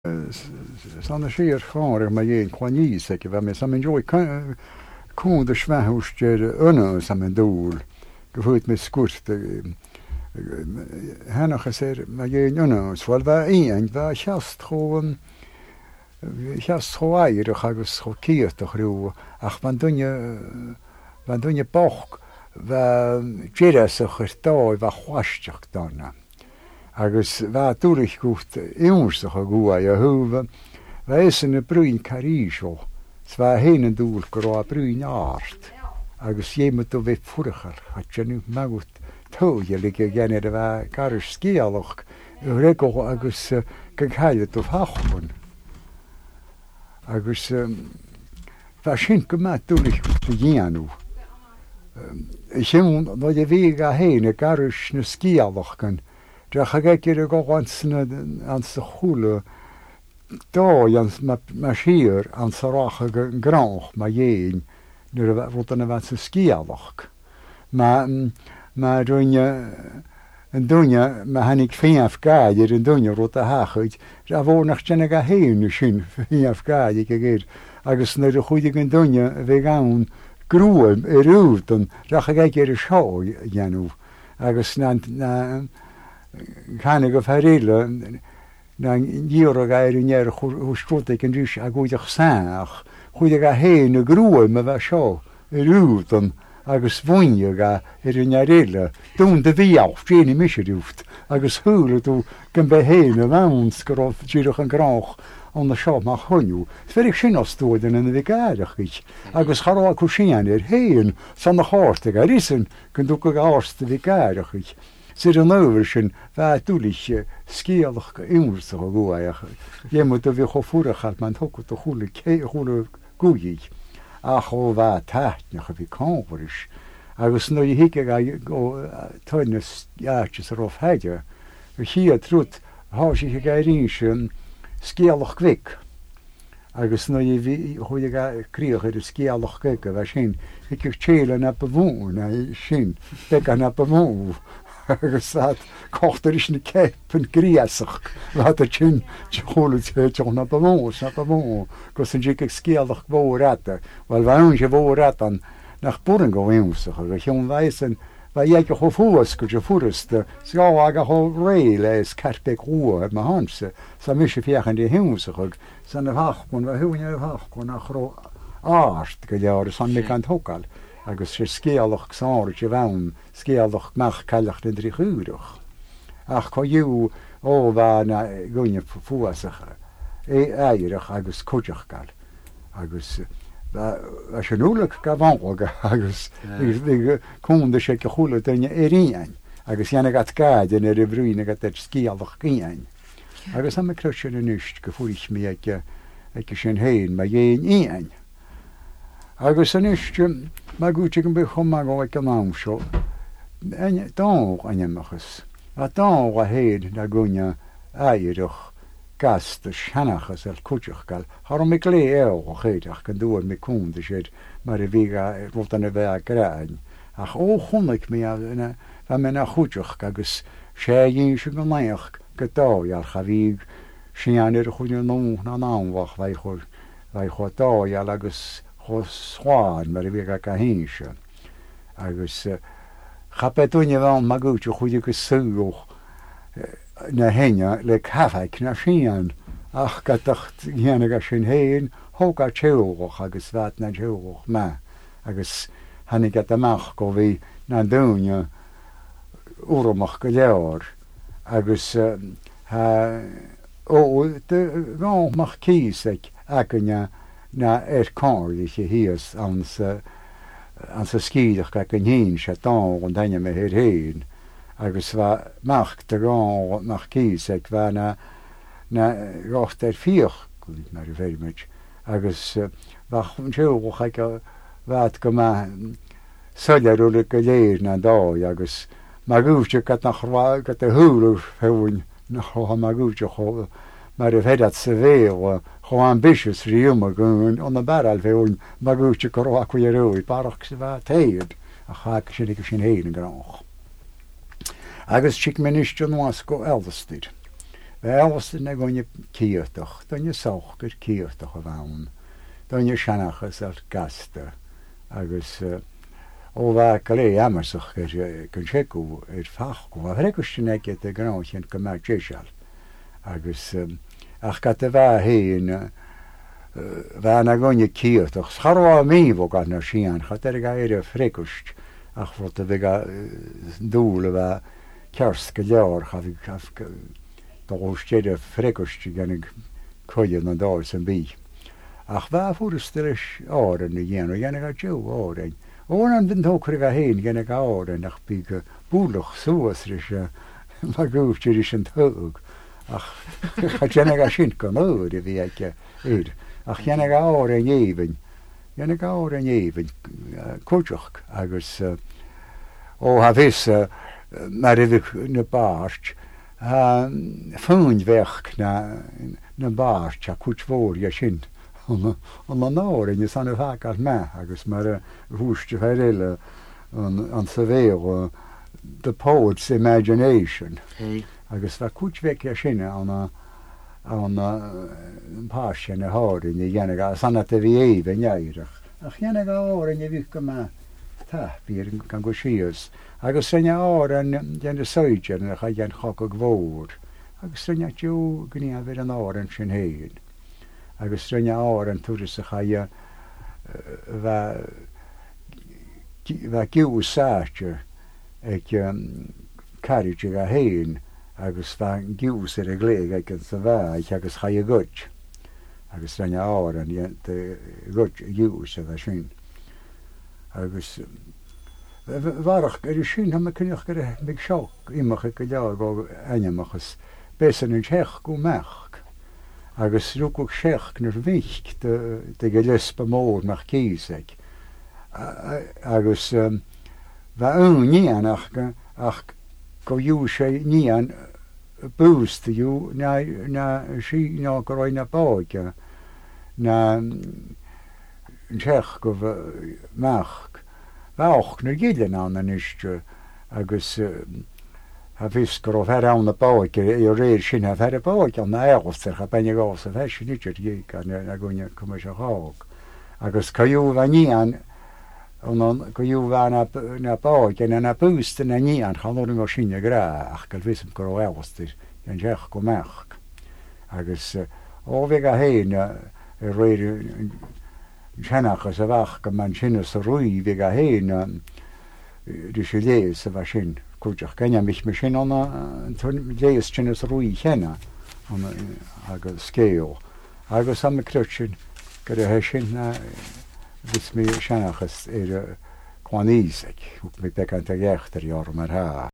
Sanna sér cháir ma dhéon chuaní aici bheit sam joy cún de svehústéir unne sam an dúil, go bhfuit me scuirt henachas ma dhéon unnasáil bheit íon bheit cheast choáireach agus cho cíach riú ach van dunne boch bheit déireach ar dáid bheit chuaisteach dána. Agus bheit dúrich gút iúsach a gúa a thuúh, bheit is in na brúin caríseo, bheit héanaan dúil go rá brúin áart, agus dhéime do bheith furachar, hat nu meút tóide lig a gceanir a bheith gar scéalach régo agus go chaile do hachban. Agus bheit sin go me dúrich gút a dhéanú. Sin nó a bhí a héine garis na scéalach gan, Drach a geir a go an sa choúle dá ma siir an sarácha grách ma dhéin nuair a bheit an a bheit sa scíalach. Ma an dúine ma hanig féamh gaidir an dúine rút a hachuid, a bhórnach tena a héanú sin féamh gaidig a géir, agus nuair a chuidig an dúine a bheith gán grúim i rút an drach a geir a seo dhéanú, agus Chanig go ferile na díor a gaiirnéir chuúteigh an ríis a gúideach saach, chuideag a héin na grúim a bheith seo i rútan agus bhaine ar in réile, dún de bhíáh déana misisiúft, agus thuúla tú gan be héin a bhans go raibh tíireach an grách an na seo má chuniú. Ferig sin ostóidan in bhí gaiireach ich, agus chará chu síanir héin san na háirteag a risan gon dú go ásta bhí gaiireach ich. Sir an over sin bheit dúlich scéalach go imúsa a gúaiach. Dhéime a bhí cho furachart man thucha a chuúla gúíigh a cho bheit teitneach a bhí cáharis. Agus nó hiice go tuine áitis a roh heide, chi a trút há si gaiirín sin scéalach ghic. Agus nó chuide críoch ar a scéalach ghic a bheith sin, hiice téile na bhún a sin, be na bhú. Agus cochtar is na cepan gríasach bheit a sin chola teach na bhó, gus an ddíigh scéalach bhórata, bhil bhain sé bhóratan nach buran go bhéúsach, a cheún bhaisan bheit dhéag go fuas go de furasta, sá aga cho réile is ceirpe chua ar na hása, sa mis sé fiochan de hiúsach san na bhachún bheit thuúine bhachún nach ro ást go leabhar san mé an tócail. Agus sé scéalach sáir sé bhain scéalach meach ceileach den dríúireach. Ach chu dú ó bheit na gúine fuasacha éireach agus cúideach gal. Agus sé núlaach go bhaga agus chunda sé go chola daine éíon, agus dhéana at gaiidean ar a bhrúine go scéalach cíin. Agus am cru sin an nuist go fuiich mé ag sin héin ma dhéon íon. Agus an iste má gúte an bu chumá go ag an nám seo, dá aimimechas, a dá a héad na gúine éireach gastas senachas ar cúteach gal, Har mé lé a chéideach gan dúir mé cúnta séad mar a bhí rút an a bheith gráin. Ach ó chunaigh mé bheit me na chúteach agus sé dhíon se go léoch go dáheal cha bhí sianir a chuine nó na námhach bheit chu dáheal agus cháin mar a bhí a híise. Agus chapéúine bhán má gúte chuide go súch na héine le cafaic na sían ach gatacht dhéananig sin héin thóga teoch agus bheit na teoch me, agus hanig amach go bhí na dúine uramach go leabhar, agus gámach cíiseach acanne na cáir sé híos an sa scíideach go an hín sé dá an daine me hir héin, agus bheit meach de gá nach cíos ag bheit na rácht ar fioch go mar a bhéimiid, agus bheit chun teoch ag bheit go suilearúla go léir na dá, agus má gúte go nach go a thuúlah féin nach chu má gúte cho mar a bhéad sa bhéh cho ambitious riúma gún an na beral bhéún má gúte go acu roií barach sa bheit téad a cha sin go sin héana an grách. Agus si minister nuas go Elvestír. Bheos na gonne cíotoch, donne sochgur cíotoch a bhain, donne seanachas ar gasta, agus ó bheith go lé amasach gon séú fach go a récustenéice a gráin go me déisial, agus ach gat a bheith héin bheith na gonne cíotoch, schará míh gan na sían, chat ga a frécust ach fót a bheith dúla bheith cears go leor Dóstéide frécosti gannig coiad an dáil san bí. Ach bheit fuúrastalais áran na dhéanú, dhéanana a deo árain. Óan an vintócra a héin gannig árain ach bí go búlach suas mar gúftir is an thug. Ach dhéanana a sin go mór a bhí aice éir. Ach dhéanana árain éhain, dhéanana árain éhain cúteach agus ó ha bhís mar a bhí na báist, fún bheach na báist a cútmhór a sin an an árain is anna bhacar me agus mar a bhúiste féile an sa bhéh the poet's imagination agus bheit cútmheic a sinne an páiste na hárain i dhéanaine sanna a bhí éh neirech ach dhéanaine árain a bhí go me bhí gan go sios. Agus rinne áran déanana soidéan a chaid cho go bhór, agus rinne dú gní a bhir an áran sin héin. Agus rinne áran túras a chaide bheith giúsáte ag cairide a héin agus bheit giús ar a gléig ag an sa bheith agus chaide gut. Agus rinne áran gut giús a bheith sin. Agus bharach ar sin ha cynneach gur mé seach imach go lear go aineachchas bésan an teach go meach agus rúcach seach nar bhicht de go lespa mór nach cíiseig agus bheit nían ach go dú sé nían bústa dú na sí ná go roiin na báige na teach go meach bheach nar giilean an isiste agus ha bhís go bhar an na báige i réir sin a bhar a báig an na éhostar a benne gás a bheit sin níidir dhé na gúine cum se hág. Agus caú bheit nían goú bhe na báig an na bústa na nían chaúing go sinne gra ach go bhísam go éhostir an teach go meach. Agus ó bheith a héin réir senachas a bheach go man sinne sa roií bhí a héin rí sé léas a bheit sin cúteach genne mis me sin an léas sinne sa roií chenne agus scéo. Agus am crusin gur a hé sin vis mé senachas ar chuaníiseig, mé be an a gheachtar ar mar ha.